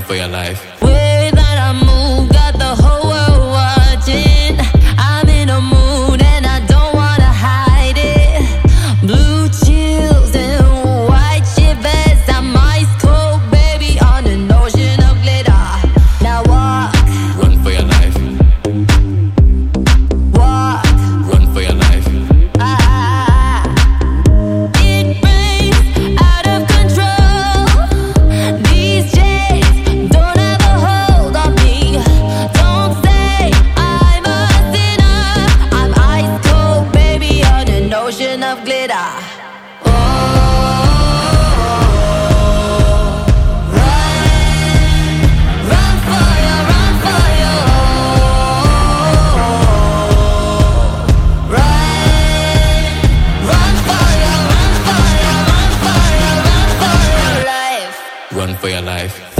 for your life. Way that I move, got the whole world watching. I'm in a mood and I don't wanna hide it. Blue chills and white shivers. I'm ice cold, baby, on an ocean of glitter. Now walk, Run for your life. walk. Run for your life. It rains out of control. These chains don't have a hold on me. Don't say I'm a sinner. I'm ice cold, baby, on an ocean of glitter. Oh, run for you, run for you. Run for your life. Run for your life.